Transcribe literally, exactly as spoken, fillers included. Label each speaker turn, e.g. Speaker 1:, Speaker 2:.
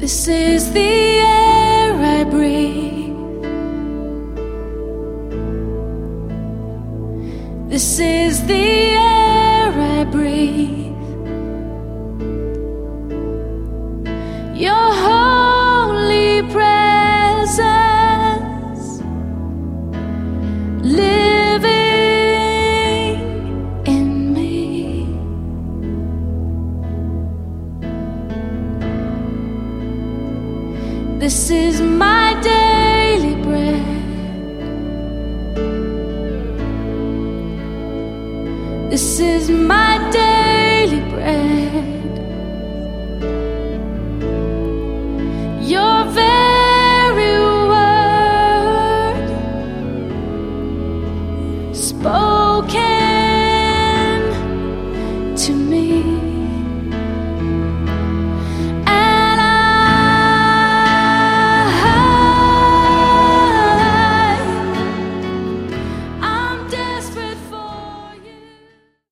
Speaker 1: This is the air I breathe. This is the air I breathe. Your holy presence living in me. This is my daily bread. This is my daily bread.